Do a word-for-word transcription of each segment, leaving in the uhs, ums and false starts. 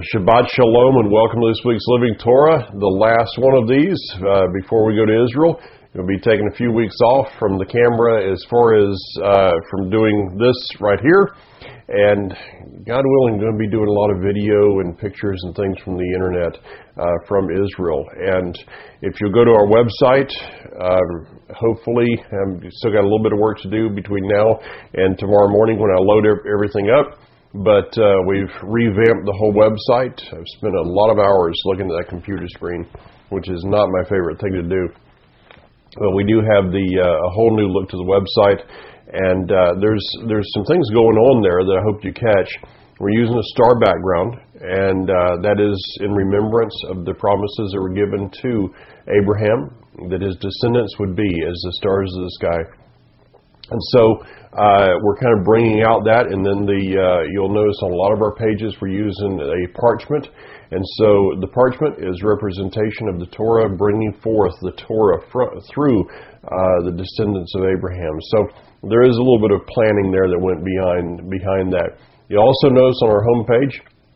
Shabbat Shalom and welcome to this week's Living Torah, the last one of these uh, before we go to Israel. We'll be taking a few weeks off from the camera as far as uh, from doing this right here. And God willing, I'm going to be doing a lot of video and pictures and things from the internet uh, from Israel. And if you'll go to our website, uh, hopefully, um, still got a little bit of work to do between now and tomorrow morning when I load everything up. But uh, we've revamped the whole website. I've spent a lot of hours looking at that computer screen, which is not my favorite thing to do. But we do have the uh, a whole new look to the website, and uh, there's there's some things going on there that I hope you catch. We're using a star background, and uh, that is in remembrance of the promises that were given to Abraham, that his descendants would be as the stars of the sky. And so uh, we're kind of bringing out that, and then the uh, you'll notice on a lot of our pages we're using a parchment, and so the parchment is representation of the Torah, bringing forth the Torah fr- through uh, the descendants of Abraham. So there is a little bit of planning there that went behind behind that. You also notice on our homepage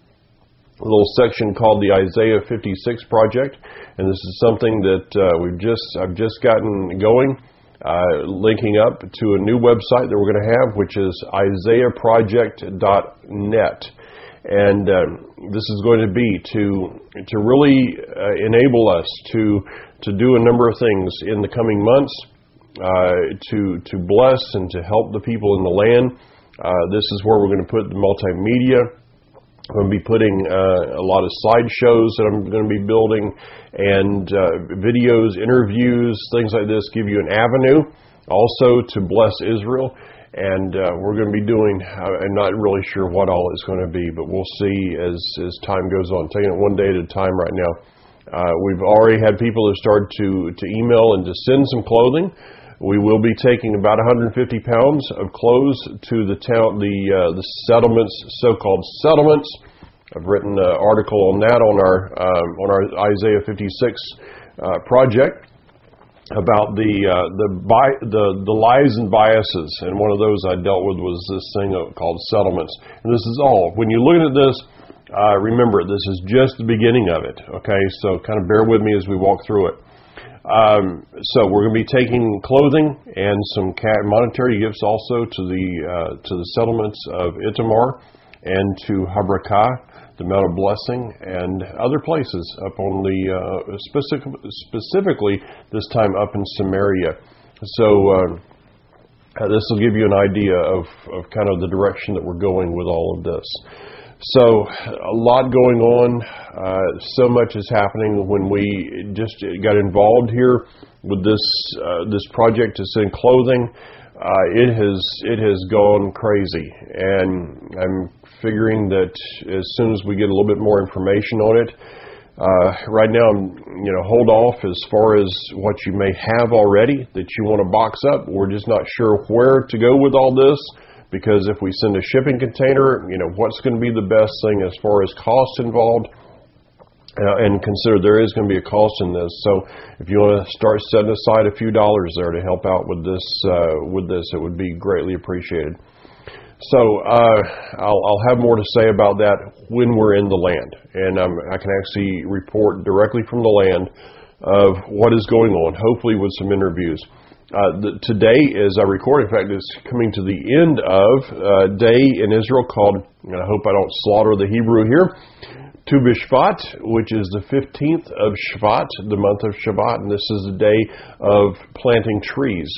a little section called the Isaiah fifty-six Project, and this is something that uh, we've just I've just gotten going. Uh, linking up to a new website that we're going to have, which is isaiah project dot net. And uh, this is going to be to to really uh, enable us to to do a number of things in the coming months, uh, to to bless and to help the people in the land. Uh, this is where we're going to put the multimedia. I'm going to be putting uh, a lot of slideshows that I'm going to be building, and uh, videos, interviews, things like this, give you an avenue also to bless Israel. And uh, we're going to be doing, uh, I'm not really sure what all it's going to be, but we'll see as, as time goes on. Taking it one day at a time right now. Uh, we've already had people who started to, to email and to send some clothing. We will be taking about one hundred fifty pounds of clothes to the town, the uh, the settlements, so-called settlements. I've written an article on that on our um, on our Isaiah fifty-six uh, project about the uh, the, bi- the the lies and biases, and one of those I dealt with was this thing called settlements. And this is all. When you're looking at this, uh, remember this is just the beginning of it. Okay, so kind of bear with me as we walk through it. Um, so we're going to be taking clothing and some monetary gifts also to the uh, to the settlements of Itamar and to Habrakah, the Mount of Blessing, and other places up on the uh, specific, specifically this time up in Samaria. So uh, this will give you an idea of, of kind of the direction that we're going with all of this. So a lot going on, uh, so much is happening. When we just got involved here with this uh, this project to send clothing, uh, it has it has gone crazy, and I'm figuring that as soon as we get a little bit more information on it, uh, right now I'm you know hold off as far as what you may have already that you want to box up. We're just not sure where to go with all this. Because if we send a shipping container, you know, what's going to be the best thing as far as cost involved? Uh, and consider there is going to be a cost in this. So if you want to start setting aside a few dollars there to help out with this, uh, with this, it would be greatly appreciated. So uh, I'll, I'll have more to say about that when we're in the land. And um, I can actually report directly from the land of what is going on, hopefully with some interviews. Uh, the, today, as I record, in fact, it's coming to the end of a day in Israel called, and I hope I don't slaughter the Hebrew here, Tu B'Shvat, which is the fifteenth of Shvat, the month of Shabbat, and this is the day of planting trees.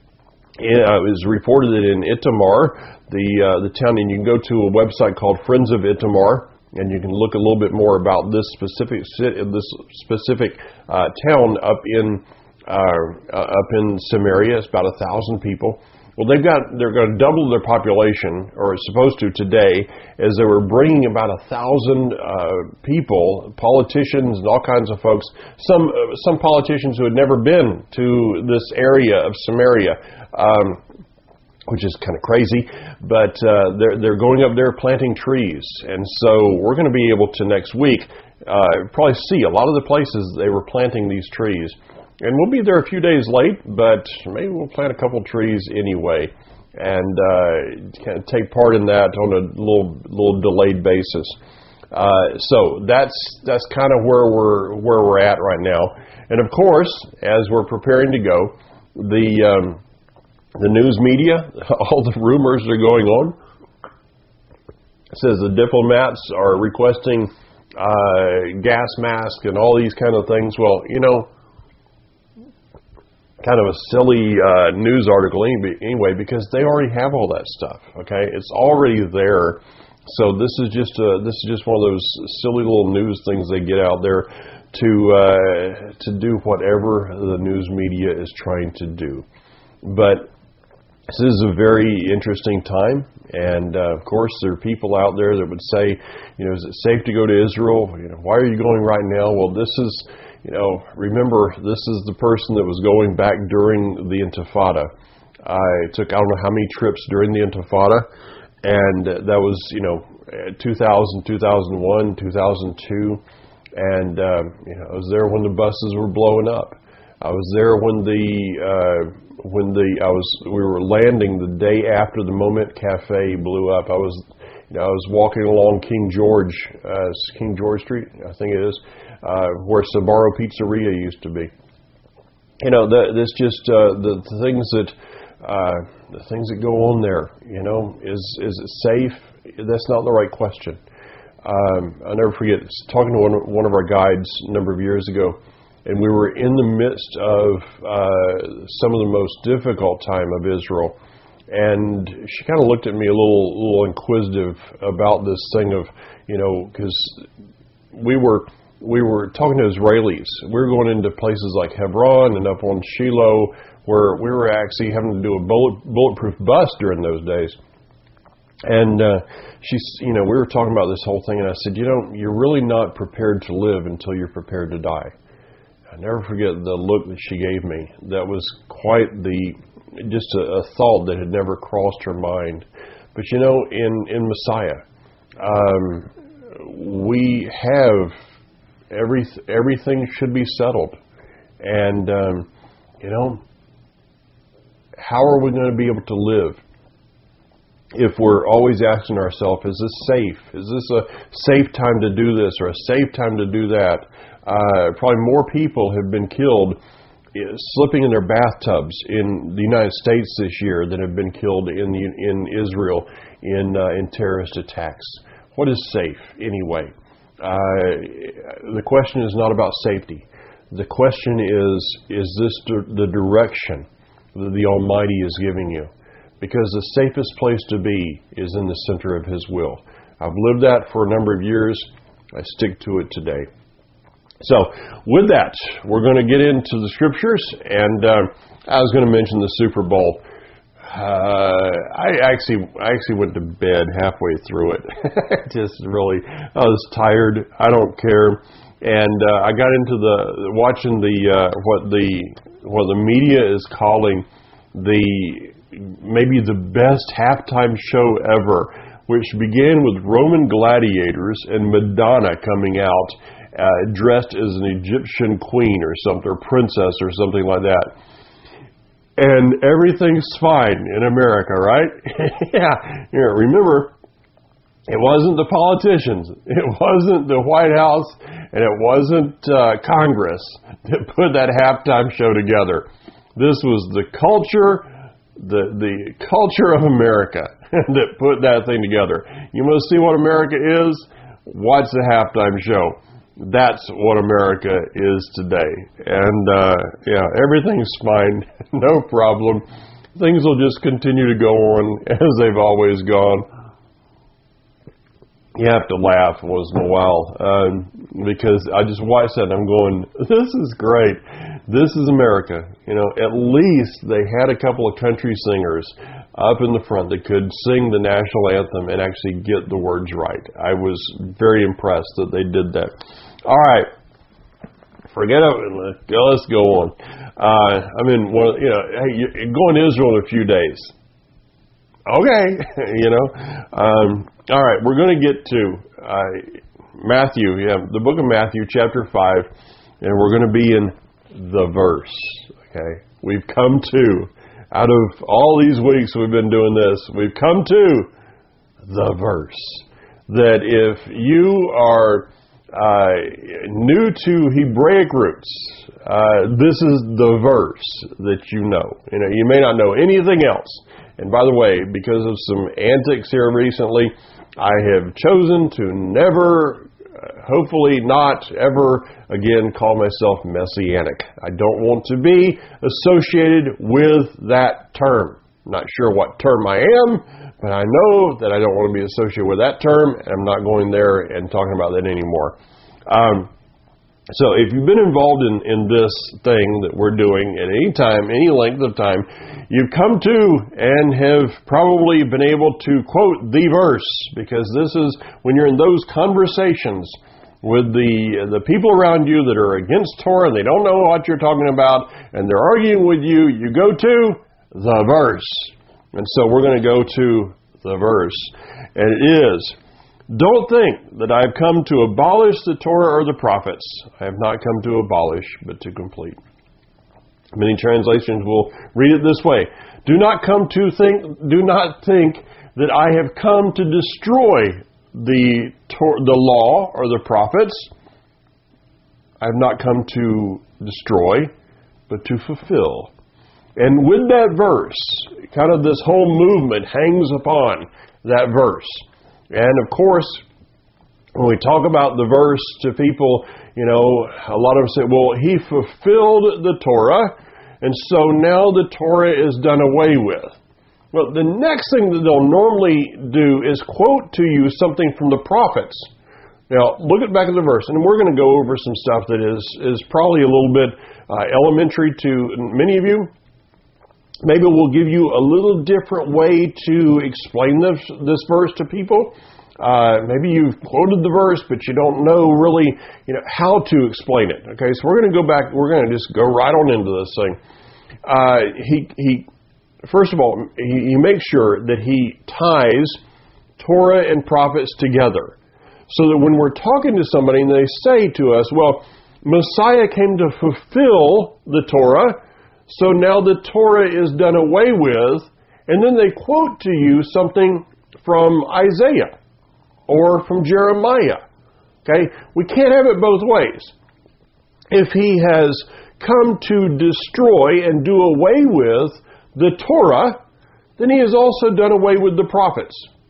It uh, is reported that in Itamar, the uh, the town, and you can go to a website called Friends of Itamar, and you can look a little bit more about this specific this specific uh, town up in Uh, uh, up in Samaria. It's about a thousand people. Well, they've got they're going to double their population, or it's supposed to today, as they were bringing about a thousand uh, people, politicians and all kinds of folks. Some uh, some politicians who had never been to this area of Samaria, um, which is kind of crazy. But uh, they're they're going up there planting trees, and so we're going to be able to next week uh, probably see a lot of the places they were planting these trees. And we'll be there a few days late, but maybe we'll plant a couple trees anyway and uh, kind of take part in that on a little little delayed basis. Uh, so that's that's kind of where we're where we're at right now. And of course, as we're preparing to go, the um, the news media, all the rumors that are going on, it says the diplomats are requesting uh, gas masks and all these kind of things. Well, you know, kind of a silly uh, news article anyway, because they already have all that stuff. Okay, it's already there. So this is just a, this is just one of those silly little news things they get out there to uh, to do whatever the news media is trying to do. But this is a very interesting time, and uh, of course there are people out there that would say, you know, is it safe to go to Israel? You know, why are you going right now? Well, this is, you know, remember, this is the person that was going back during the Intifada. I took, I don't know how many trips during the Intifada, and that was, you know, two thousand, two thousand one, two thousand two, and, uh, you know, I was there when the buses were blowing up. I was there when the, uh, when the, I was, we were landing the day after the Moment Cafe blew up. I was, you know, I was walking along King George, uh, King George Street, I think it is, uh, where Sbarro Pizzeria used to be. You know, the, this just, uh, the, the things that, uh, the things that go on there, you know, is, is it safe? That's not the right question. Um, I'll never forget talking to one, one of our guides a number of years ago, and we were in the midst of uh, some of the most difficult time of Israel. And she kind of looked at me a little, little inquisitive about this thing of, you know, because we were we were talking to Israelis. We were going into places like Hebron and up on Shiloh, where we were actually having to do a bullet, bulletproof bus during those days. And uh, she's, you know, we were talking about this whole thing, and I said, you know, you're really not prepared to live until you're prepared to die. I never forget the look that she gave me. That was quite the, just a, a thought that had never crossed her mind. But you know, in, in Messiah, um, we have, every, everything should be settled. And, um, you know, how are we going to be able to live if we're always asking ourselves, is this safe? Is this a safe time to do this or a safe time to do that? Uh, probably more people have been killed slipping in their bathtubs in the United States this year than have been killed in the, in Israel in uh, in terrorist attacks. What is safe anyway? Uh, the question is not about safety. The question is, is this the direction that the Almighty is giving you? Because the safest place to be is in the center of His will. I've lived that for a number of years. I stick to it today. So, with that, we're going to get into the scriptures, and uh, I was going to mention the Super Bowl. Uh, I actually, I actually went to bed halfway through it. Just really, I was tired. I don't care, and uh, I got into the watching the uh, what the what the media is calling the maybe the best halftime show ever, which began with Roman gladiators and Madonna coming out uh, dressed as an Egyptian queen or something, or princess or something like that. And everything's fine in America, right? yeah. yeah. Remember, it wasn't the politicians, it wasn't the White House, and it wasn't uh, Congress that put that halftime show together. This was the culture The the culture of America that put that thing together. You want to see what America is? Watch the halftime show. That's what America is today. And, uh, yeah, everything's fine. No problem. Things will just continue to go on as they've always gone. You have to laugh once in a while um, because I just watched that and I'm going, this is great. This is America. You know, at least they had a couple of country singers up in the front that could sing the national anthem and actually get the words right. I was very impressed that they did that. All right. Forget it. Let's go on. Uh, I mean, well, you know, hey, you're going to Israel in a few days. Okay, you know. Um, all right, we're going to get to uh, Matthew, yeah, the book of Matthew, chapter five, and we're going to be in the verse. Okay, we've come to, out of all these weeks we've been doing this, we've come to the verse. that if you are uh, new to Hebraic roots, uh, this is the verse that you know. You know, you may not know anything else. And by the way, because of some antics here recently, I have chosen to never, uh, hopefully not ever again, call myself Messianic. I don't want to be associated with that term. I'm not sure what term I am, but I know that I don't want to be associated with that term, and I'm not going there and talking about that anymore. Um, so if you've been involved in, in this thing that we're doing at any time, any length of time, you've come to and have probably been able to quote the verse, because this is when you're in those conversations with the the people around you that are against Torah and they don't know what you're talking about, and they're arguing with you, you go to the verse. And so we're going to go to the verse. And it is, don't think that I've come to abolish the Torah or the prophets. I have not come to abolish, but to complete. Many translations will read it this way. Do not come to think, do not think that I have come to destroy the the law or the prophets. I have not come to destroy, but to fulfill. And with that verse, kind of this whole movement hangs upon that verse. And of course, when we talk about the verse to people, you know, a lot of them say, well, he fulfilled the Torah, and so now the Torah is done away with. Well, the next thing that they'll normally do is quote to you something from the prophets. Now, look at back at the verse, and we're going to go over some stuff that is, is probably a little bit uh, elementary to many of you. Maybe we'll give you a little different way to explain this, this verse to people. Uh, maybe you've quoted the verse, but you don't know really, you know, how to explain it. Okay, so we're going to go back. We're going to just go right on into this thing. Uh, he, he, first of all, he, he makes sure that he ties Torah and prophets together, so that when we're talking to somebody and they say to us, "Well, Messiah came to fulfill the Torah, so now the Torah is done away with," and then they quote to you something from Isaiah or from Jeremiah. Okay? We can't have it both ways. If he has come to destroy and do away with the Torah, then he has also done away with the prophets.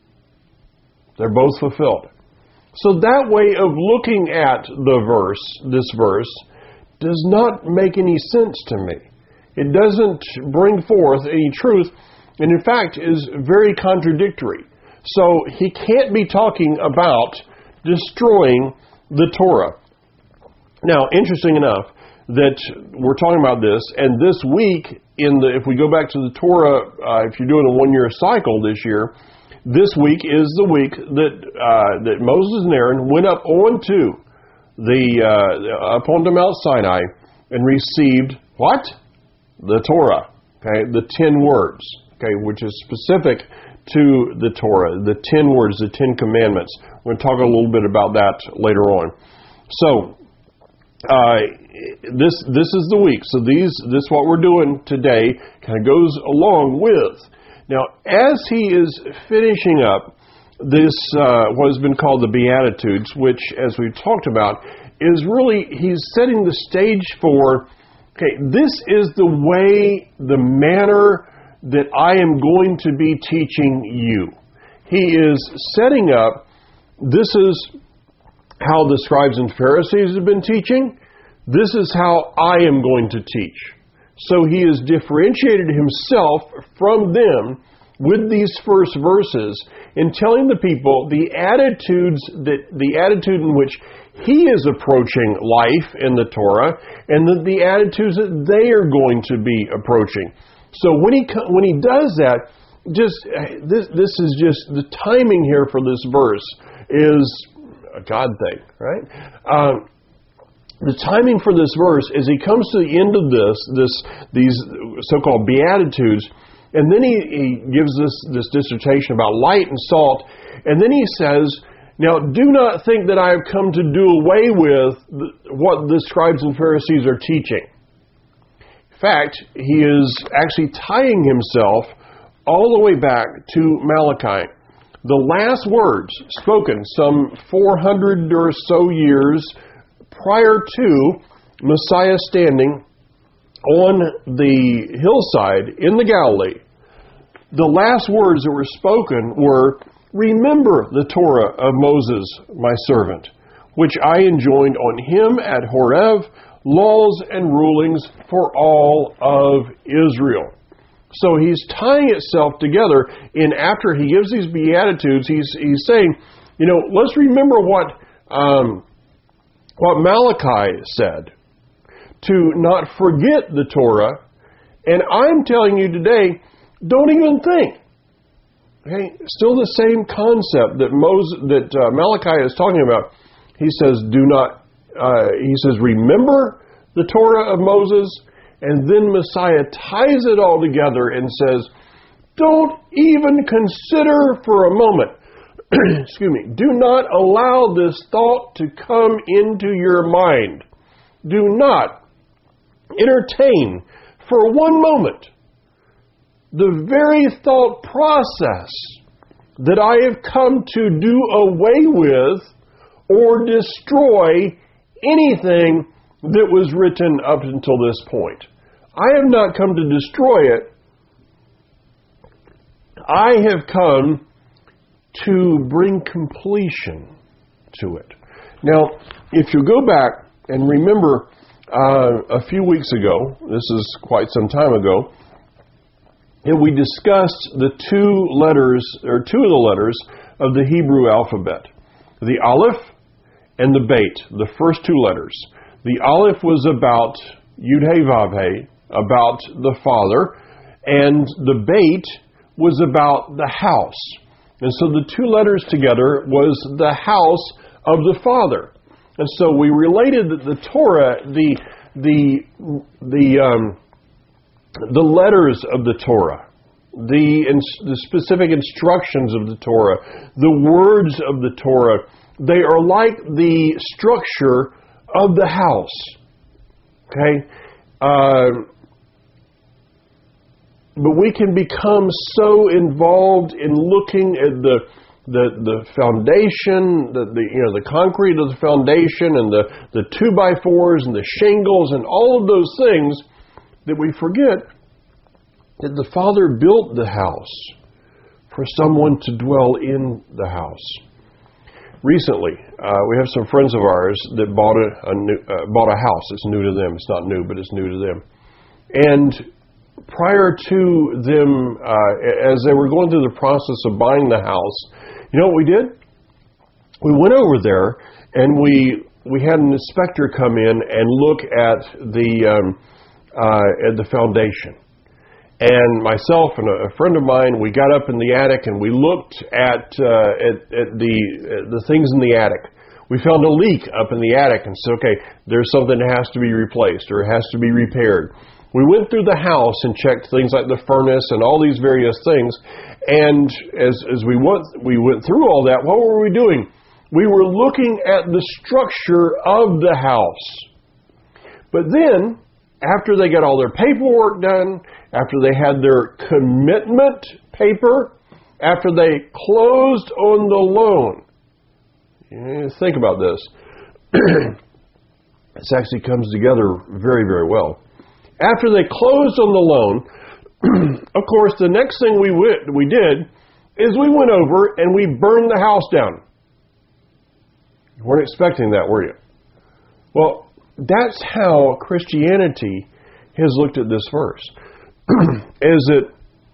They're both fulfilled. So that way of looking at the verse, this verse, does not make any sense to me. It doesn't bring forth any truth, and in fact is very contradictory. So he can't be talking about destroying the Torah. Now, interesting enough that we're talking about this, and this week, in the if we go back to the Torah, uh, if you're doing a one-year cycle this year, this week is the week that uh, that Moses and Aaron went up onto the uh, up onto Mount Sinai and received what? The Torah, okay, the ten words, okay, which is specific to the Torah, the ten words, the ten commandments. We're going to talk a little bit about that later on. So, uh, this this is the week. So these this what we're doing today kind of goes along with. Now, as he is finishing up this, uh, what has been called the Beatitudes, which, as we've talked about, is really he's setting the stage for. Okay, this is the way, the manner that I am going to be teaching you. He is setting up, this is how the scribes and Pharisees have been teaching. This is how I am going to teach. So he has differentiated himself from them with these first verses in telling the people the attitudes that the attitude in which he is approaching life in the Torah, and the, the attitudes that they are going to be approaching. So when he when he does that, just this this is just the timing here for this verse is a God thing, right? Um, the timing for this verse is he comes to the end of this this these so-called Beatitudes, and then he, he gives this this dissertation about light and salt, and then he says, now, do not think that I have come to do away with what the scribes and Pharisees are teaching. In fact, he is actually tying himself all the way back to Malachi. The last words spoken some four hundred or so years prior to Messiah standing on the hillside in the Galilee, the last words that were spoken were, "Remember the Torah of Moses, my servant, which I enjoined on him at Horeb, laws and rulings for all of Israel." So he's tying itself together, and after he gives these Beatitudes, he's he's saying, you know, let's remember what um, what Malachi said, to not forget the Torah. And I'm telling you today, don't even think. Okay, still the same concept that Moses, that uh, Malachi is talking about. He says, do not. Uh, he says, remember the Torah of Moses. And then Messiah ties it all together and says, don't even consider for a moment, excuse me, do not allow this thought to come into your mind. Do not entertain for one moment the very thought process that I have come to do away with or destroy anything that was written up until this point. I have not come to destroy it. I have come to bring completion to it. Now, if you go back and remember uh, a few weeks ago, this is quite some time ago, and we discussed the two letters, or two of the letters of the Hebrew alphabet, the Aleph and the Beit, the first two letters. The Aleph was about Yud-Heh Vav-Heh, about the Father, and the Beit was about the house. And so the two letters together was the house of the Father. And so we related that the Torah, the the the um, the letters of the Torah, the the specific instructions of the Torah, the words of the Torah, they are like the structure of the house. Okay. Uh, But we can become so involved in looking at the the, the foundation, the, the you know the concrete of the foundation, and the, the two by fours and the shingles and all of those things, that we forget that the Father built the house for someone to dwell in the house. Recently, uh, we have some friends of ours that bought a, a new, uh, bought a house. It's new to them. It's not new, but it's new to them. And prior to them, uh, as they were going through the process of buying the house, you know what we did? We went over there and we we had an inspector come in and look at the um, uh, at the foundation. And myself and a, a friend of mine, we got up in the attic and we looked at uh, at, at the at the things in the attic. We found a leak up in the attic and said, okay, there's something that has to be replaced or it has to be repaired. We went through the house and checked things like the furnace and all these various things. And as as we went we went through all that, what were we doing? We were looking at the structure of the house. But then, after they got all their paperwork done, after they had their commitment paper, after they closed on the loan, you know, think about this. This actually comes together very, very well. After they closed on the loan, of course, the next thing we went, we did is we went over and we burned the house down. You weren't expecting that, were you? Well, that's how Christianity has looked at this verse. Is that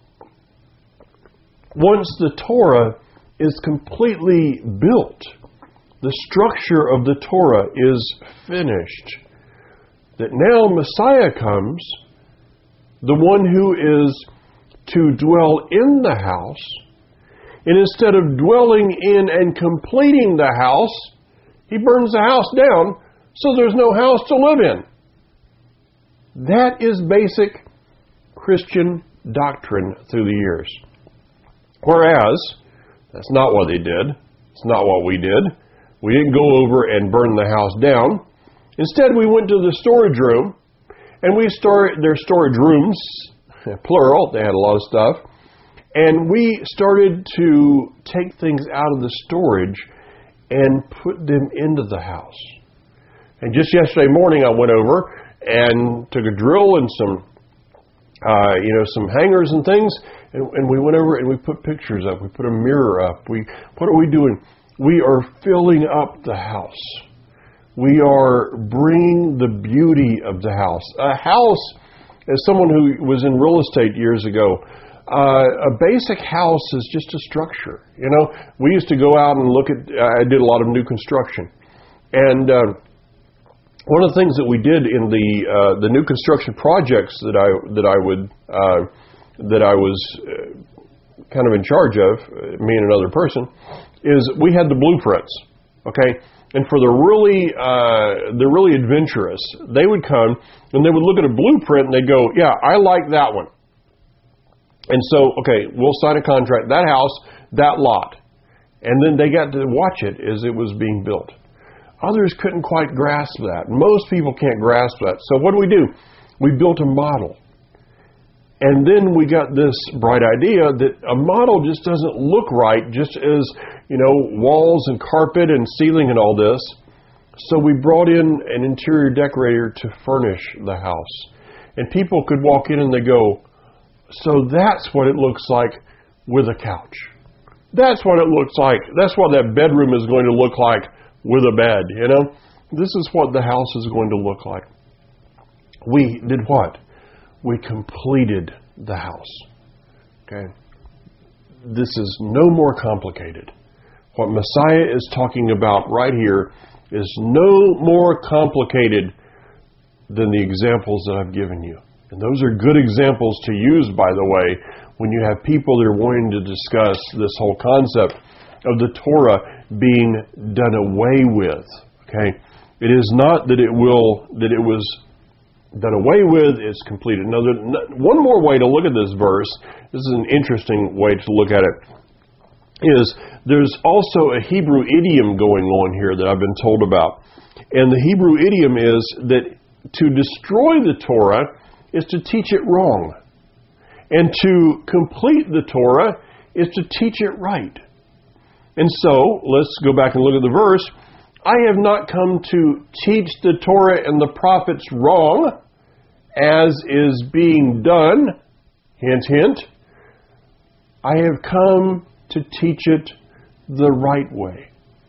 once the Torah is completely built, the structure of the Torah is finished, that now Messiah comes, the one who is to dwell in the house, and instead of dwelling in and completing the house, he burns the house down so there's no house to live in. That is basic Christian doctrine through the years. Whereas, that's not what they did. It's not what we did. We didn't go over and burn the house down. Instead, we went to the storage room, and we stored their storage rooms, plural, they had a lot of stuff, And we started to take things out of the storage and put them into the house. And just yesterday morning, I went over and took a drill and some, uh, you know, some hangers and things, and, and we went over and we put pictures up. We put a mirror up. We, what are we doing? We are filling up the house. We are bringing the beauty of the house. A house, as someone who was in real estate years ago, uh, a basic house is just a structure. You know, we used to go out and look at, I did a lot of new construction. And uh, one of the things that we did in the uh, the new construction projects that I that I would uh, that I was uh, kind of in charge of, me and another person, is we had the blueprints. Okay. And for the really, uh, the really adventurous, they would come and they would look at a blueprint and they'd go, yeah, I like that one. And so, okay, we'll sign a contract, that house, that lot. And then they got to watch it as it was being built. Others couldn't quite grasp that. Most people can't grasp that. So what do we do? We built a model. And then we got this bright idea that a model just doesn't look right, just as, you know, walls and carpet and ceiling and all this. So we brought in an interior decorator to furnish the house. And people could walk in and they go, so that's what it looks like with a couch. That's what it looks like. That's what that bedroom is going to look like with a bed, you know. This is what the house is going to look like. We did what? We completed the house. Okay? This is no more complicated. What Messiah is talking about right here is no more complicated than the examples that I've given you. And those are good examples to use, by the way, when you have people that are wanting to discuss this whole concept of the Torah being done away with. Okay? It is not that it will, that it was done away with, it's completed. Now, there, one more way to look at this verse, this is an interesting way to look at it, is there's also a Hebrew idiom going on here that I've been told about. And the Hebrew idiom is that to destroy the Torah is to teach it wrong. And to complete the Torah is to teach it right. And so, let's go back and look at the verse. I have not come to teach the Torah and the prophets wrong, as is being done. Hint, hint. I have come to teach it the right way.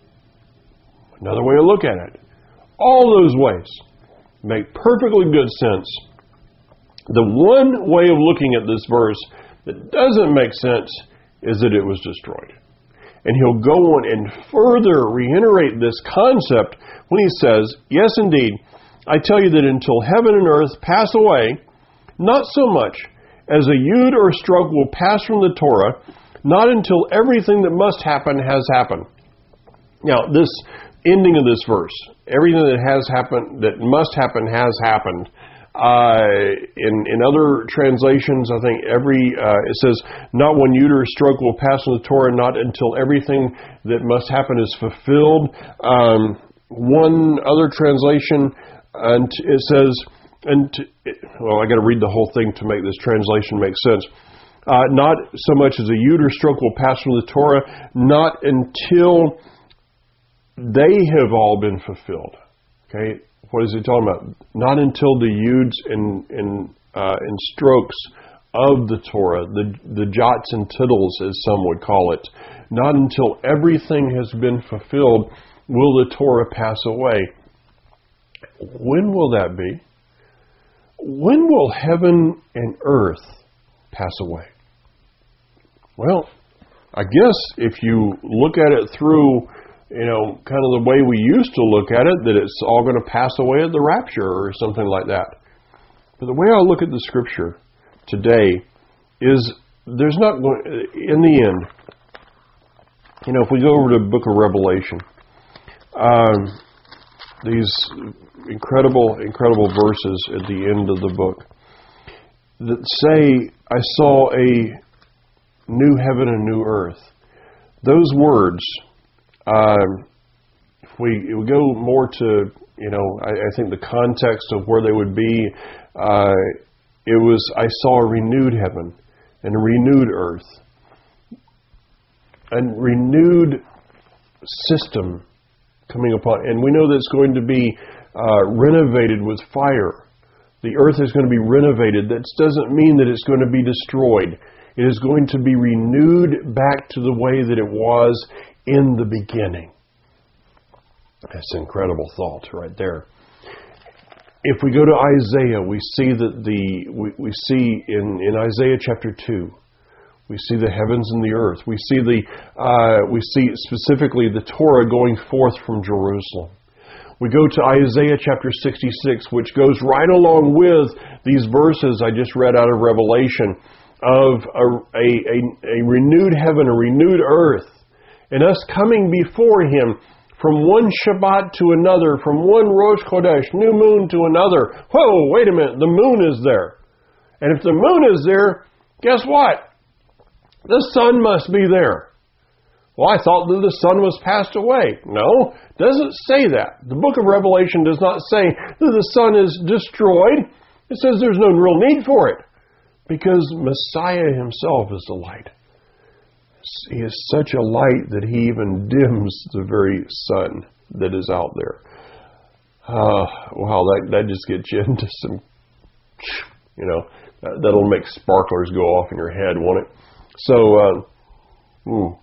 Another way to look at it. All those ways make perfectly good sense. The one way of looking at this verse that doesn't make sense is that it was destroyed. And he'll go on and further reiterate this concept when he says, yes, indeed, I tell you that until heaven and earth pass away, not so much as a yud or a stroke will pass from the Torah, not until everything that must happen has happened. Now, this ending of this verse, everything that has happened, that must happen, has happened. Uh, in in other translations, I think every uh, it says, not one yud or stroke will pass from the Torah, not until everything that must happen is fulfilled. Um, one other translation, and it says, and well, I got to read the whole thing to make this translation make sense. Uh, not so much as a yud or stroke will pass from the Torah, not until they have all been fulfilled. Okay. What is he talking about? Not until the yuds and and, uh, and strokes of the Torah, the the jots and tittles, as some would call it, not until everything has been fulfilled will the Torah pass away. When will that be? When will heaven and earth pass away? Well, I guess if you look at it through, you know, kind of the way we used to look at it, that it's all going to pass away at the rapture or something like that. But the way I look at the Scripture today is there's not going, in the end, you know, if we go over to the book of Revelation, um, these incredible, incredible verses at the end of the book that say, I saw a new heaven and new earth. Those words, Um, if we, if we go more to, you know, I, I think the context of where they would be, uh, it was, I saw a renewed heaven and a renewed earth. a renewed system coming upon, and we know that it's going to be uh, renovated with fire. The earth is going to be renovated. That doesn't mean that it's going to be destroyed. It is going to be renewed back to the way that it was in the beginning. That's an incredible thought right there. If we go to Isaiah, we see that the we, we see in, in Isaiah chapter two, we see the heavens and the earth. We see the uh, we see specifically the Torah going forth from Jerusalem. We go to Isaiah chapter sixty-six, which goes right along with these verses I just read out of Revelation, of a, a, a, a renewed heaven, a renewed earth, and us coming before Him from one Shabbat to another, from one Rosh Chodesh, new moon to another. Whoa, wait a minute, the moon is there. And if the moon is there, guess what? The sun must be there. Well, I thought that the sun was passed away. No, it doesn't say that. The book of Revelation does not say that the sun is destroyed. It says there's no real need for it, because Messiah Himself is the light. He is such a light that He even dims the very sun that is out there. Uh, wow, that, that just gets you into some, you know, that, that'll make sparklers go off in your head, won't it? So, uh, hmm.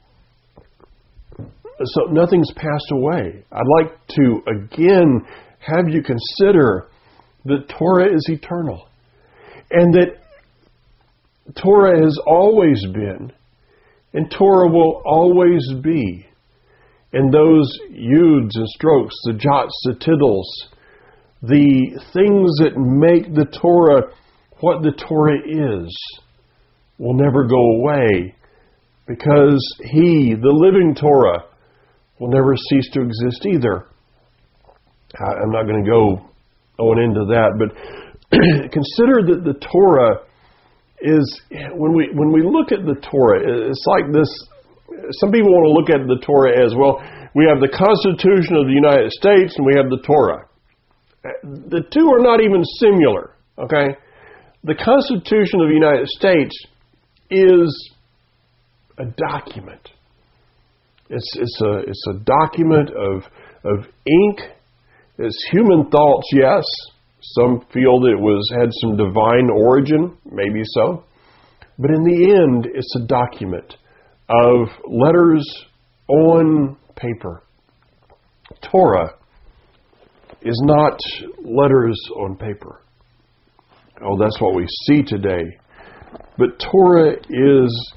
So nothing's passed away. I'd like to, again, have you consider that Torah is eternal. And that Torah has always been, and Torah will always be. And those yuds and strokes, the jots, the tittles, the things that make the Torah what the Torah is, will never go away, because He, the living Torah, will never cease to exist either. I'm not going to go on into that, but consider that the Torah is, when we when we look at the Torah, it's like this. Some people want to look at the Torah as, well, we have the Constitution of the United States and we have the Torah. The two are not even similar, okay? The Constitution of the United States is a document. It's it's a it's a document of of ink. It's human thoughts, yes. Some feel that it was had some divine origin, maybe so. But in the end, it's a document of letters on paper. Torah is not letters on paper. Oh, that's what we see today. But Torah is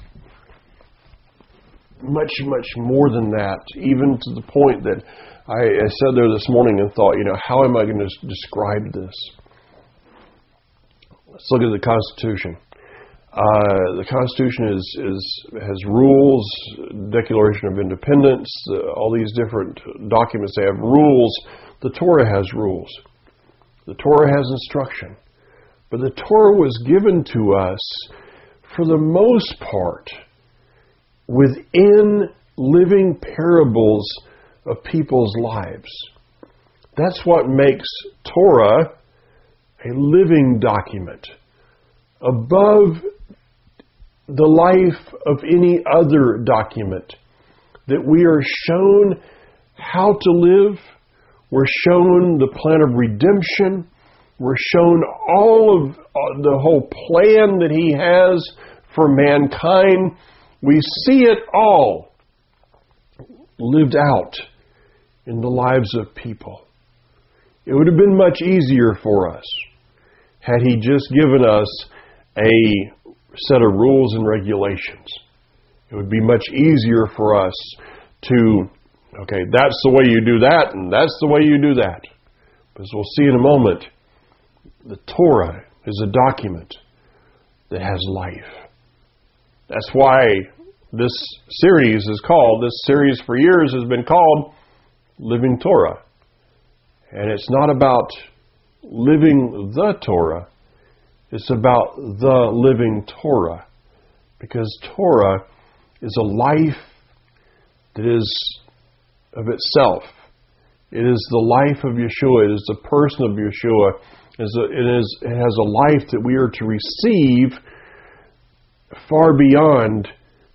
much, much more than that, even to the point that I, I said there this morning and thought, you know, how am I going to describe this? Let's look at the Constitution. Uh, the Constitution is, is has rules, Declaration of Independence, uh, all these different documents, they have rules. The Torah has rules. The Torah has instruction. But the Torah was given to us, for the most part, within living parables of people's lives. That's what makes Torah a living document, above the life of any other document, that we are shown how to live, we're shown the plan of redemption, we're shown all of the whole plan that He has for mankind. We see it all lived out in the lives of people. It would have been much easier for us had He just given us a set of rules and regulations. It would be much easier for us to, okay, that's the way you do that, and that's the way you do that. But as we'll see in a moment, the Torah is a document that has life. That's why this series is called, this series for years has been called Living Torah. And it's not about living the Torah, it's about the living Torah. Because Torah is a life that is of itself. It is the life of Yeshua. It is the person of Yeshua. It is, a, it is it has a life that we are to receive far beyond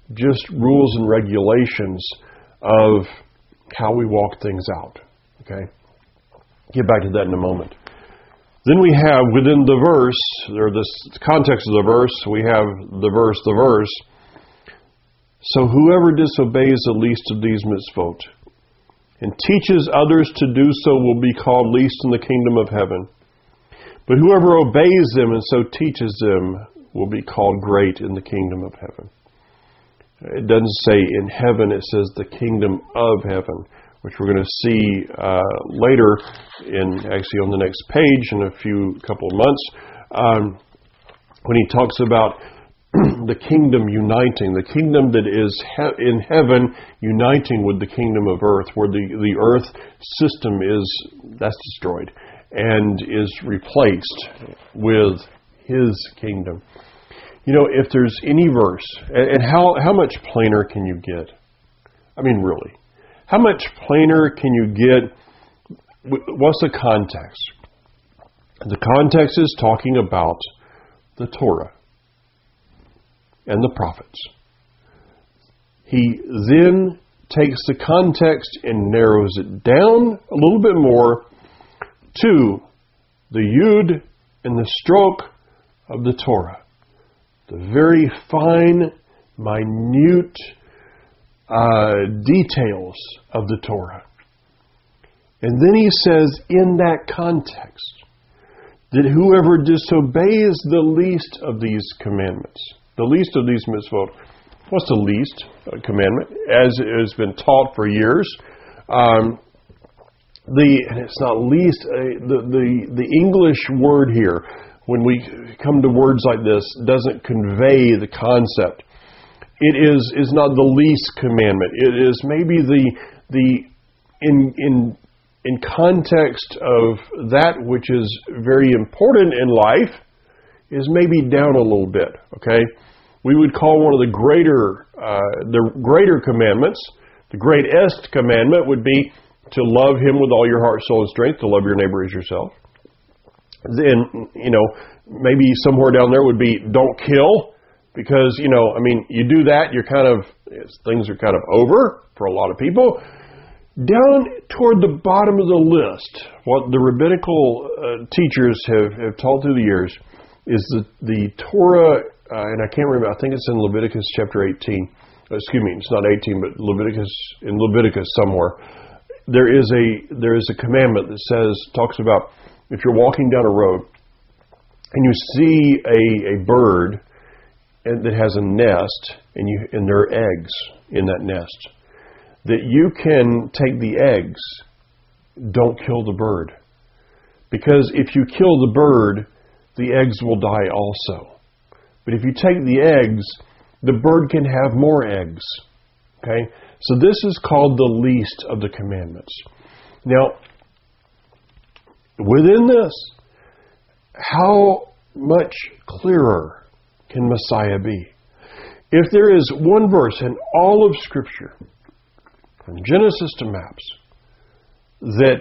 just rules and regulations of how we walk things out. Okay? Get back to that in a moment. Then we have within the verse, or the context of the verse, we have the verse, the verse. So whoever disobeys the least of these mitzvot and teaches others to do so will be called least in the kingdom of heaven. But whoever obeys them and so teaches them will be called great in the kingdom of heaven. It doesn't say in heaven, it says the kingdom of heaven, which we're going to see uh, later, in actually on the next page in a few couple of months, um, when he talks about the kingdom uniting, the kingdom that is he- in heaven uniting with the kingdom of earth, where the, the earth system is, that's destroyed, and is replaced with his kingdom. You know, if there's any verse, and, and how, how much plainer can you get? I mean, really. How much plainer can you get? What's the context? The context is talking about the Torah and the prophets. He then takes the context and narrows it down a little bit more to the yud and the stroke of the Torah. The very fine, minute uh, details of the Torah. And then he says in that context that whoever disobeys the least of these commandments, the least of these mitzvot. What's the least commandment? As it has been taught for years, um, the and it's not least uh, the, the the English word here. When we come to words like this, doesn't convey the concept. It is is not the least commandment. It is maybe the the in in in context of that which is very important in life, is maybe down a little bit. Okay. We would call one of the greater, uh, the greater commandments, the greatest commandment would be to love Him with all your heart, soul, and strength, to love your neighbor as yourself. Then, you know, maybe somewhere down there would be don't kill, because, you know, I mean, you do that, you're kind of, things are kind of over for a lot of people. Down toward the bottom of the list, what the rabbinical uh, teachers have, have taught through the years is the, the Torah. Uh, and I can't remember, I think it's in Leviticus chapter eighteen. Excuse me, it's not eighteen, but Leviticus, in Leviticus somewhere. There is a there is a commandment that says, talks about if you're walking down a road and you see a, a bird and, that has a nest and you and there are eggs in that nest, that you can take the eggs, don't kill the bird. Because if you kill the bird, the eggs will die also. But if you take the eggs, the bird can have more eggs. Okay? So this is called the least of the commandments. Now, within this, how much clearer can Messiah be? If there is one verse in all of Scripture, from Genesis to Maps, that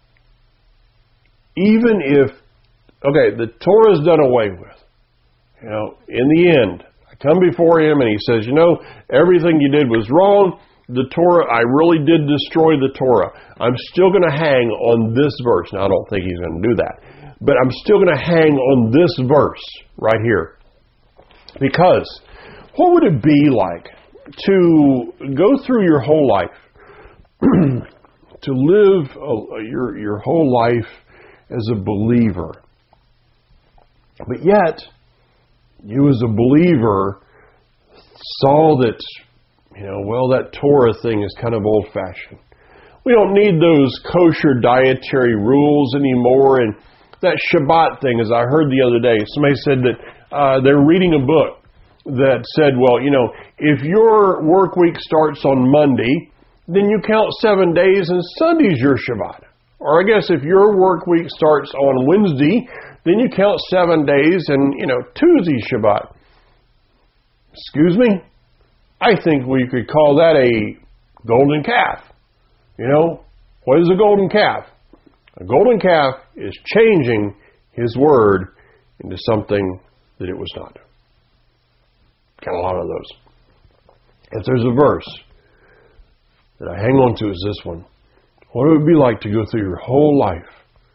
even if, okay, the Torah is done away with, you know, in the end, I come before Him and He says, you know, everything you did was wrong. The Torah, I really did destroy the Torah. I'm still going to hang on this verse. Now, I don't think He's going to do that. But I'm still going to hang on this verse right here. Because what would it be like to go through your whole life, to live a, your, your whole life as a believer, but yet you as a believer saw that, you know, well, that Torah thing is kind of old-fashioned. We don't need those kosher dietary rules anymore. And that Shabbat thing, as I heard the other day, somebody said that uh, they're reading a book that said, well, you know, if your work week starts on Monday, then you count seven days and Sunday's your Shabbat. Or I guess if your work week starts on Wednesday, then you count seven days and, you know, Tuesday's Shabbat. Excuse me? I think we could call that a golden calf. You know, what is a golden calf? A golden calf is changing His Word into something that it was not. Got a lot of those. If there's a verse that I hang on to, is this one. What it would be like to go through your whole life,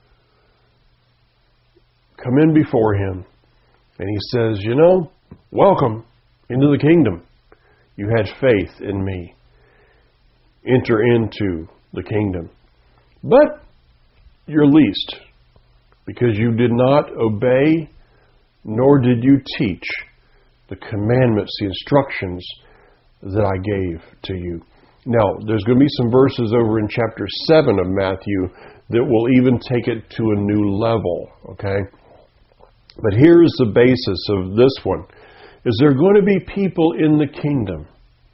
come in before Him, and He says, you know, welcome into the kingdom. You had faith in me. Enter into the kingdom. But you're least, because you did not obey, nor did you teach the commandments, the instructions that I gave to you. Now, there's going to be some verses over in chapter seven of Matthew that will even take it to a new level, okay? But here's the basis of this one. Is there going to be people in the kingdom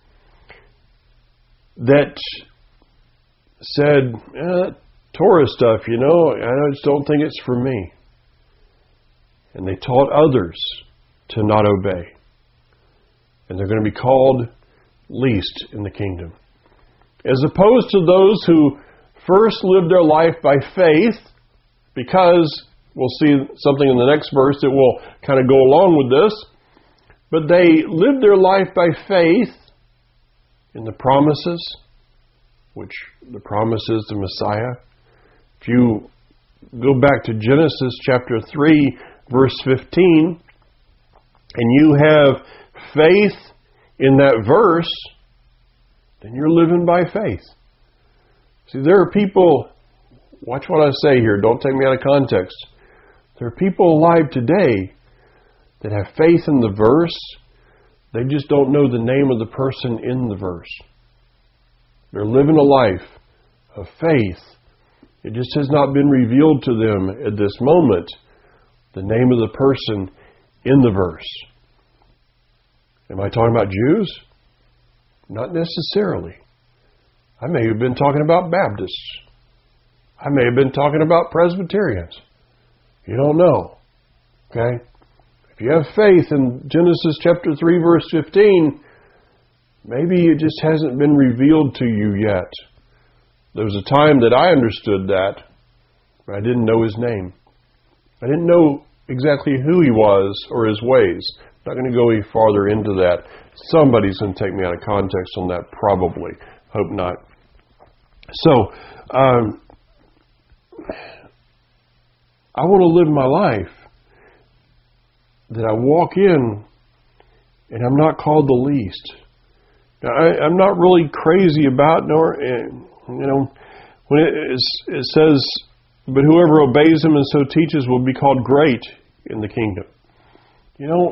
that said, eh, Torah stuff, you know, I just don't think it's for me. And they taught others to not obey. And they're going to be called least in the kingdom. As opposed to those who first lived their life by faith, because we'll see something in the next verse that will kind of go along with this, but they lived their life by faith in the promises, which the promise is the Messiah. If you go back to Genesis chapter three, verse fifteen, and you have faith in that verse, then you're living by faith. See, there are people, watch what I say here, don't take me out of context. There are people alive today that have faith in the verse, they just don't know the name of the person in the verse. They're living a life of faith. It just has not been revealed to them at this moment, the name of the person in the verse. Am I talking about Jews? Not necessarily. I may have been talking about Baptists. I may have been talking about Presbyterians. You don't know. Okay? If you have faith in Genesis chapter three, verse fifteen, maybe it just hasn't been revealed to you yet. There was a time that I understood that, but I didn't know His name. I didn't know exactly who He was or His ways. I'm not going to go any farther into that. Somebody's going to take me out of context on that, probably. Hope not. So, um, I want to live my life that I walk in and I'm not called the least. Now, I, I'm not really crazy about, nor, you know, when it, is, it says, but whoever obeys Him and so teaches will be called great in the kingdom. You know,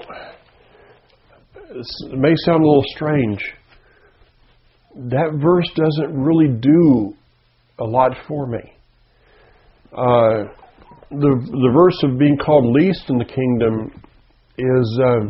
it may sound a little strange. That verse doesn't really do a lot for me. Uh, the the verse of being called least in the kingdom is um,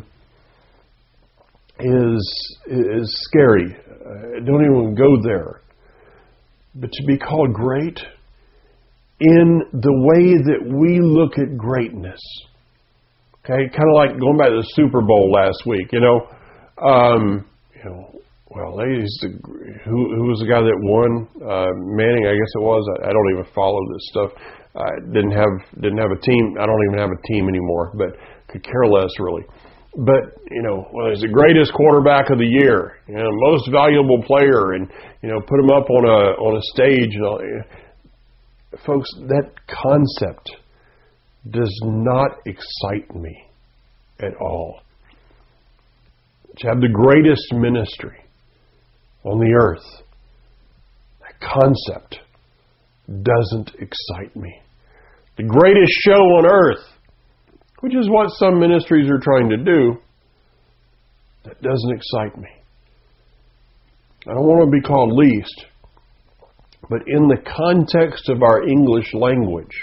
is is scary. Uh, don't even go there. But to be called great in the way that we look at greatness. Okay, kind of like going back to the Super Bowl last week. You know, um, you know. Well, ladies, who who was the guy that won? Uh, Manning, I guess it was. I, I don't even follow this stuff. I didn't have didn't have a team. I don't even have a team anymore, but could care less really. But you know, well, he's the greatest quarterback of the year, you know, most valuable player, and you know, put him up on a on a stage. And all. Folks, that concept does not excite me at all. To have the greatest ministry on the earth, that concept doesn't excite me. The greatest show on earth, which is what some ministries are trying to do, that doesn't excite me. I don't want to be called least, but in the context of our English language,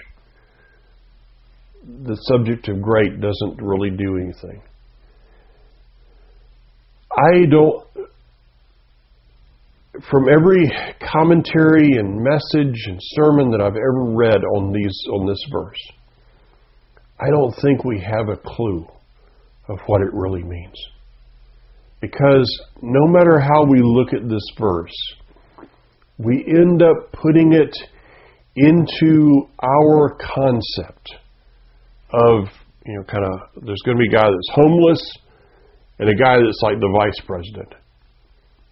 the subject of great doesn't really do anything. I don't... From every commentary and message and sermon that I've ever read on these on this verse, I don't think we have a clue of what it really means. Because no matter how we look at this verse, we end up putting it into our concept of, you know, kind of, there's going to be a guy that's homeless and a guy that's like the vice president.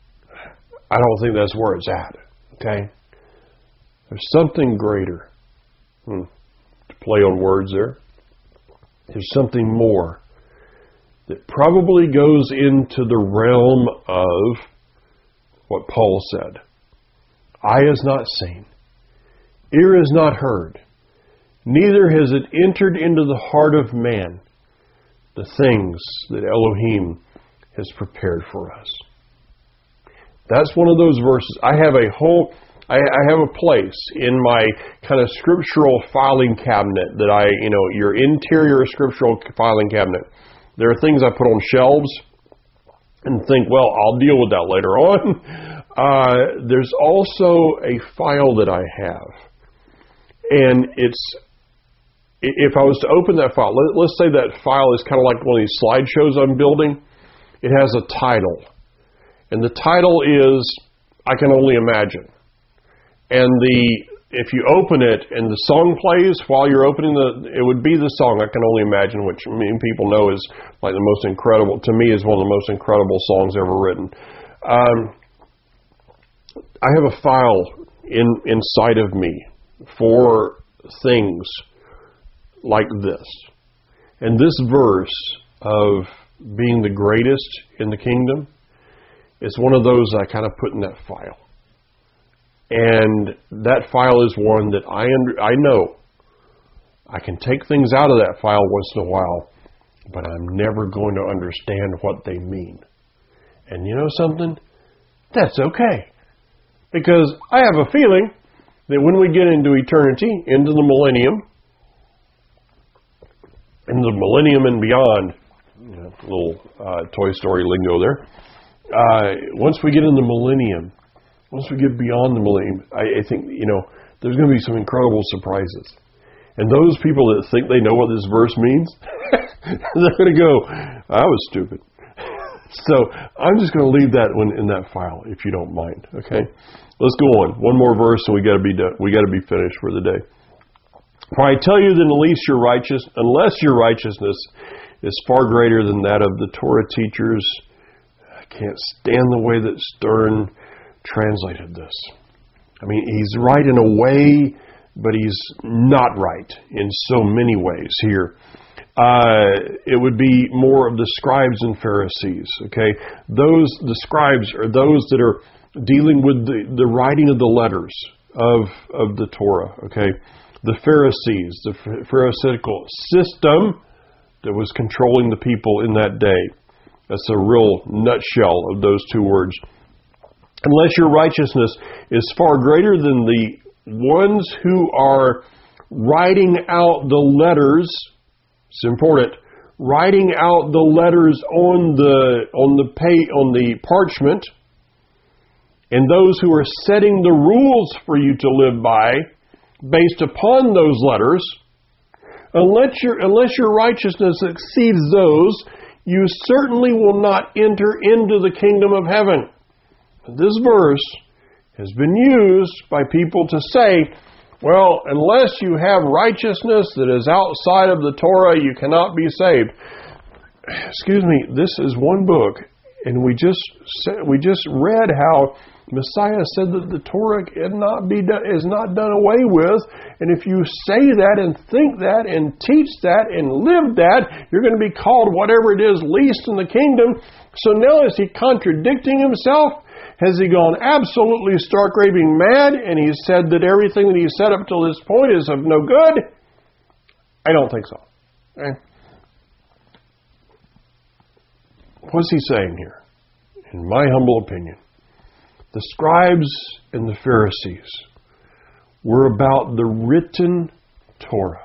I don't think that's where it's at. Okay? There's something greater. Hmm. To play on words there. There's something more that probably goes into the realm of what Paul said. Eye has not seen, ear has not heard, neither has it entered into the heart of man the things that Elohim has prepared for us. That's one of those verses. I have a whole, I, I have a place in my kind of scriptural filing cabinet that I, you know, your interior scriptural filing cabinet. There are things I put on shelves and think, well, I'll deal with that later on. Uh, there's also a file that I have. And it's, if I was to open that file, let, let's say that file is kind of like one of these slideshows I'm building. It has a title. And the title is, I Can Only Imagine. And the if you open it and the song plays while you're opening the, it would be the song I Can Only Imagine, which many people know is like the most incredible, to me is one of the most incredible songs ever written. Um, I have a file in inside of me for things like this. And this verse of being the greatest in the kingdom is one of those I kind of put in that file. And that file is one that I under, I know I can take things out of that file once in a while, but I'm never going to understand what they mean. And you know something? That's okay. Because I have a feeling that when we get into eternity, into the millennium, into the millennium and beyond, you know, little uh, Toy Story lingo there, uh, once we get in the millennium, once we get beyond the millennium, I, I think, you know, there's going to be some incredible surprises. And those people that think they know what this verse means, they're going to go, I was stupid. So I'm just going to leave that one in that file, if you don't mind. Okay, let's go on. One more verse, and we got to be done. We got to be finished for the day. For I tell you that at least your righteous, unless your righteousness is far greater than that of the Torah teachers. I can't stand the way that Stern translated this. I mean, he's right in a way, but he's not right in so many ways here. Uh, it would be more of the scribes and Pharisees, okay? Those, the scribes are those that are dealing with the, the writing of the letters of, of the Torah, okay? The Pharisees, the Pharisaical system that was controlling the people in that day. That's a real nutshell of those two words. Unless your righteousness is far greater than the ones who are writing out the letters, it's important, writing out the letters on the on the pay, on the parchment, and those who are setting the rules for you to live by based upon those letters, unless your unless your righteousness exceeds those, you certainly will not enter into the kingdom of heaven. This verse has been used by people to say, well, unless you have righteousness that is outside of the Torah, you cannot be saved. Excuse me, this is one book, and we just said, we just read how Messiah said that the Torah cannot be done, is not done away with, and if you say that and think that and teach that and live that, you're going to be called whatever it is least in the kingdom. So now is he contradicting himself? Has he gone absolutely stark raving mad and he said that everything that he said up till this point is of no good? I don't think so. Okay. What's he saying here? In my humble opinion, the scribes and the Pharisees were about the written Torah.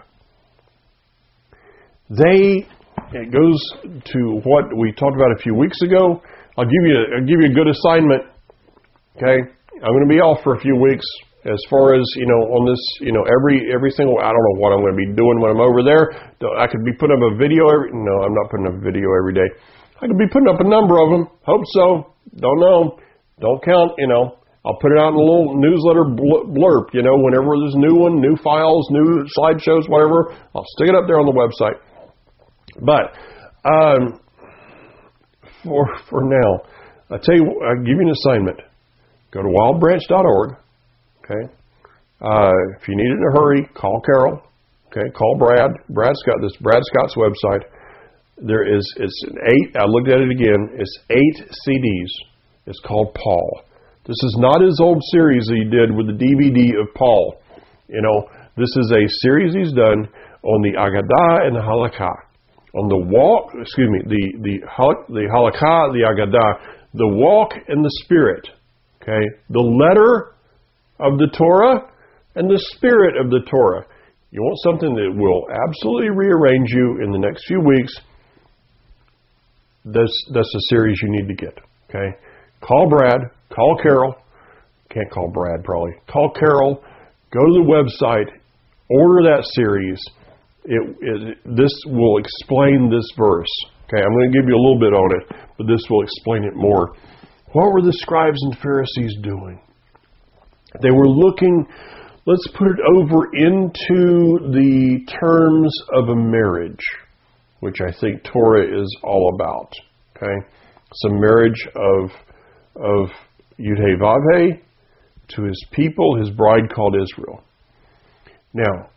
They, it goes to what we talked about a few weeks ago. I'll give you, I'll give you a good assignment. Okay, I'm going to be off for a few weeks as far as, you know, on this, you know, every every single, I don't know what I'm going to be doing when I'm over there. I could be putting up a video every, no, I'm not putting up a video every day. I could be putting up a number of them. Hope so. Don't know. Don't count, you know. I'll put it out in a little newsletter blurb, you know, whenever there's new one, new files, new slideshows, whatever, I'll stick it up there on the website. But, um, for for now, I'll tell you, I'll give you an assignment. Go to wild branch dot org. Okay. Uh, if you need it in a hurry, call Carol. Okay. Call Brad. Brad's got this. Brad Scott's website. There is. It's an eight. I looked at it again. It's eight C Ds. It's called Paul. This is not his old series that he did with the D V D of Paul. You know, this is a series he's done on the Agadah and the Halakha. On the walk, excuse me, the the the Halakha, the Agadah, the walk and the spirit. Okay, the letter of the Torah and the spirit of the Torah. You want something that will absolutely rearrange you in the next few weeks. That's that's a series you need to get. Okay, call Brad, call Carol. Can't call Brad probably. Call Carol. Go to the website. Order that series. It, it, this will explain this verse. Okay, I'm going to give you a little bit on it, but this will explain it more. What were the scribes and Pharisees doing? They were looking, let's put it over into the terms of a marriage, which I think Torah is all about. Okay, it's a marriage of of Yud-Heh-Vav-Heh to his people, his bride called Israel. Now,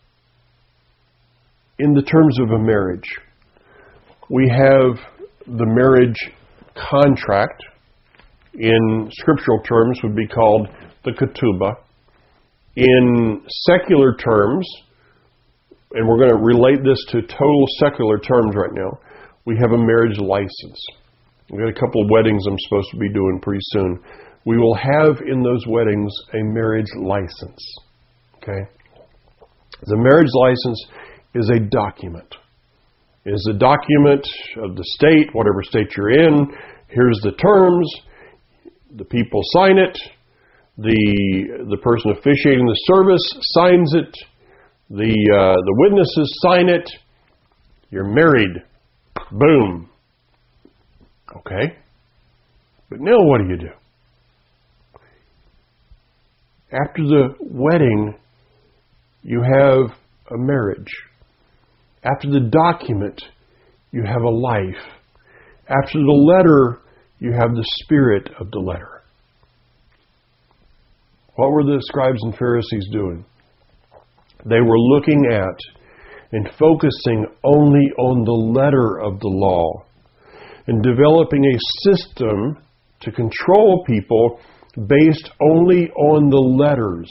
in the terms of a marriage, we have the marriage contract, in scriptural terms would be called the ketubah. In secular terms, and we're going to relate this to total secular terms right now, we have a marriage license. We've got a couple of weddings I'm supposed to be doing pretty soon. We will have in those weddings a marriage license. Okay? The marriage license is a document. It is a document of the state, whatever state you're in. Here's the terms. The people sign it. The the person officiating the service signs it. The uh, the witnesses sign it. You're married. Boom. Okay. But now what do you do? After the wedding, you have a marriage. After the document, you have a life. After the letter, you have the spirit of the letter. What were the scribes and Pharisees doing? They were looking at and focusing only on the letter of the law and developing a system to control people based only on the letters.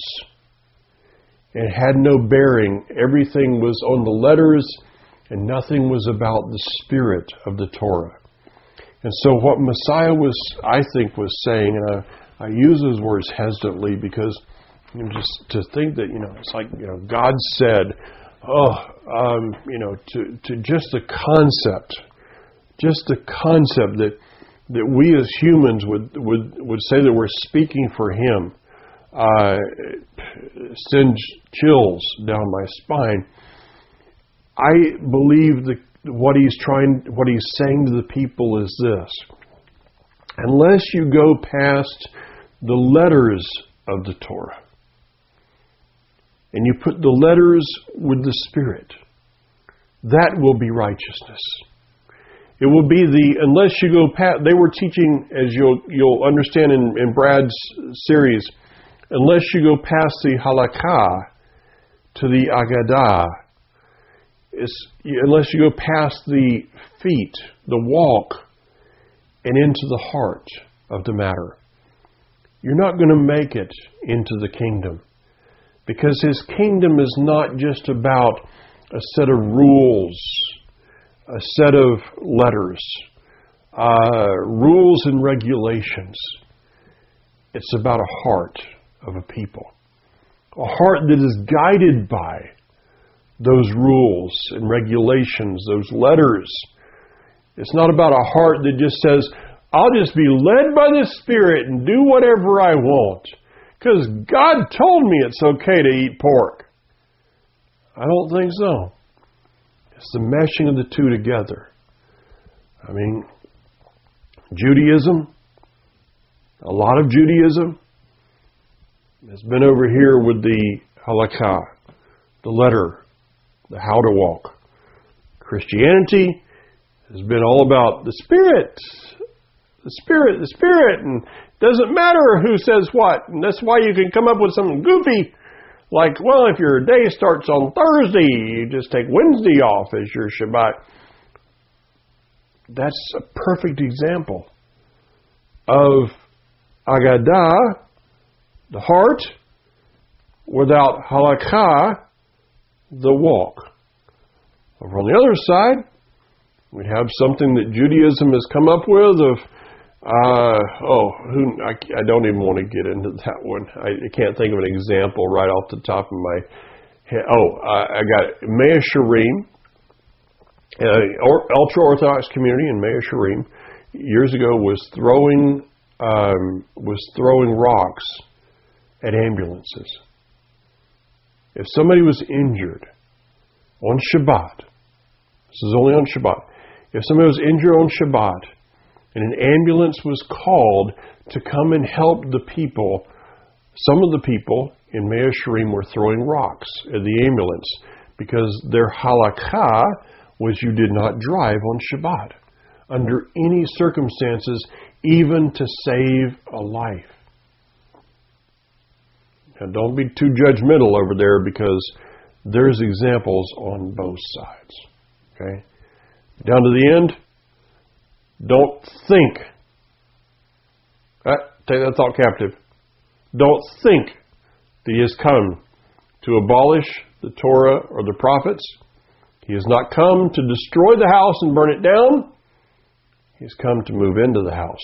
It had no bearing. Everything was on the letters and nothing was about the spirit of the Torah. And so what Messiah was, I think, was saying, and I, I use those words hesitantly because you know, just to think that, you know, it's like, you know, God said, oh, um, you know, to, to just the concept, just the concept that that we as humans would, would, would say that we're speaking for Him, uh, sends chills down my spine. I believe that what he's trying, what he's saying to the people is this: unless you go past the letters of the Torah and you put the letters with the Spirit, that will be righteousness. It will be the, unless you go past, they were teaching, as you'll you'll understand in, in Brad's series, unless you go past the halakha to the agadah, it's, unless you go past the feet, the walk, and into the heart of the matter, you're not going to make it into the kingdom. Because His kingdom is not just about a set of rules, a set of letters, uh, rules and regulations. It's about a heart of a people. A heart that is guided by those rules and regulations, those letters. It's not about a heart that just says, I'll just be led by the Spirit and do whatever I want, because God told me it's okay to eat pork. I don't think so. It's the meshing of the two together. I mean, Judaism, a lot of Judaism has been over here with the halakha, the letter, the how to walk. Christianity has been all about the Spirit, the Spirit, the Spirit. And it doesn't matter who says what. And that's why you can come up with something goofy. Like, well, if your day starts on Thursday, you just take Wednesday off as your Shabbat. That's a perfect example of Agadah, the heart, without halakha, the walk. Over on the other side, we have something that Judaism has come up with of, uh, oh, who, I, I don't even want to get into that one. I, I can't think of an example right off the top of my head. Oh, uh, I got it. Mea Shearim, uh, or, ultra-Orthodox community in Mea Shearim, years ago was throwing um, was throwing rocks at ambulances. If somebody was injured on Shabbat, this is only on Shabbat, if somebody was injured on Shabbat and an ambulance was called to come and help the people, some of the people in Mea Shearim were throwing rocks at the ambulance because their halakha was you did not drive on Shabbat under any circumstances, even to save a life. Now, don't be too judgmental over there because there's examples on both sides. Okay? Down to the end, don't think. Ah, take that thought captive. Don't think that He has come to abolish the Torah or the prophets. He has not come to destroy the house and burn it down. He's come to move into the house,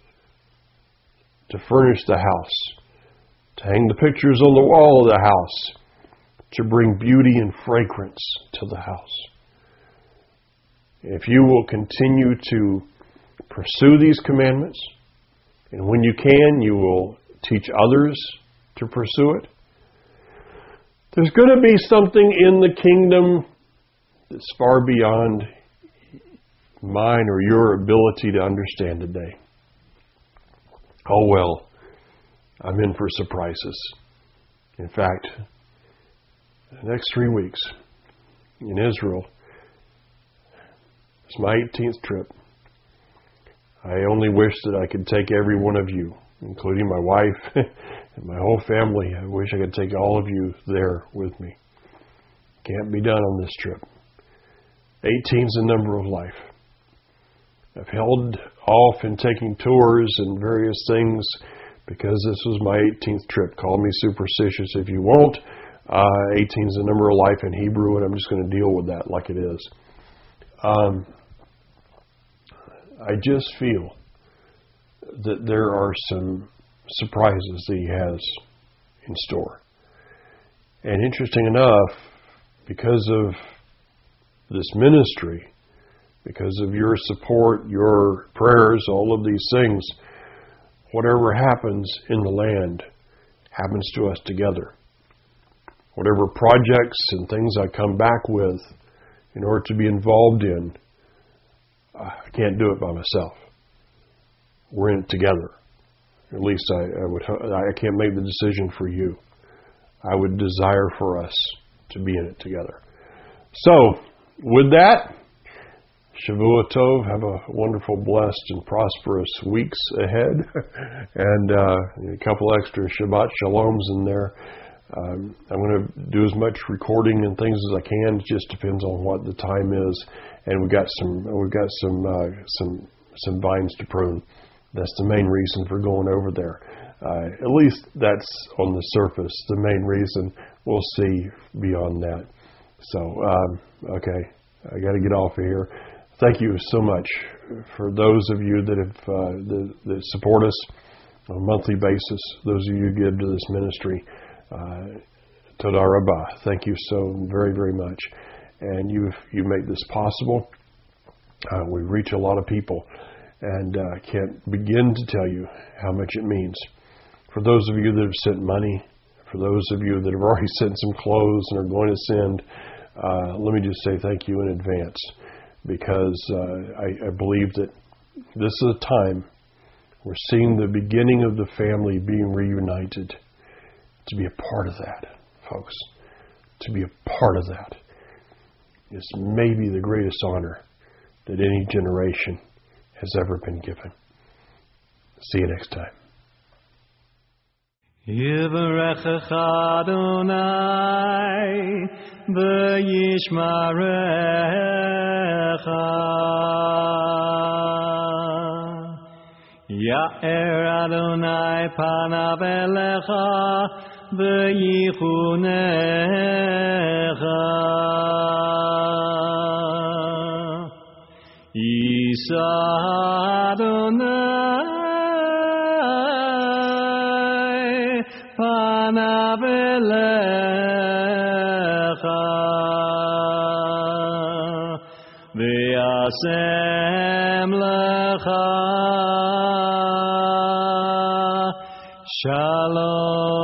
to furnish the house, to hang the pictures on the wall of the house, to bring beauty and fragrance to the house. If you will continue to pursue these commandments, and when you can, you will teach others to pursue it, there's going to be something in the kingdom that's far beyond mine or your ability to understand today. Oh well, I'm in for surprises. In fact, the next three weeks in Israel is my eighteenth trip. I only wish that I could take every one of you, including my wife and my whole family. I wish I could take all of you there with me. Can't be done on this trip. eighteen's the number of life. I've held off in taking tours and various things because this was my eighteenth trip. Call me superstitious if you won't. Uh, eighteen's the number of life in Hebrew, and I'm just going to deal with that like it is. Um, I just feel that there are some surprises that He has in store. And interesting enough, because of this ministry, because of your support, your prayers, all of these things, whatever happens in the land happens to us together. Whatever projects and things I come back with in order to be involved in, I can't do it by myself. We're in it together. At least I, I would. I can't make the decision for you. I would desire for us to be in it together. So, with that, Shavua Tov, have a wonderful, blessed, and prosperous weeks ahead. and uh, a couple extra Shabbat Shaloms in there. Um, I'm going to do as much recording and things as I can. It just depends on what the time is. And we've got some we've got some uh, some some vines to prune. That's the main reason for going over there. Uh, at least that's on the surface. The main reason. We'll see beyond that. So, um, okay, I got to get off of here. Thank you so much for those of you that have uh, that, that support us on a monthly basis. Those of you who give to this ministry, uh, Toda Rabbah. Thank you so very, very much. And you you make this possible. Uh, we reach a lot of people, and I uh, can't begin to tell you how much it means. For those of you that have sent money, for those of you that have already sent some clothes and are going to send, uh, let me just say thank you in advance, because uh, I, I believe that this is a time we're seeing the beginning of the family being reunited. To be a part of that, folks, to be a part of that is maybe the greatest honor that any generation has ever been given. See you next time. Yivarechecha Adonai v'yishmarecha Ya'er Adonai panav elecha v'yichunecha Yisa Adonai panav elecha v'yasem lecha Shalom.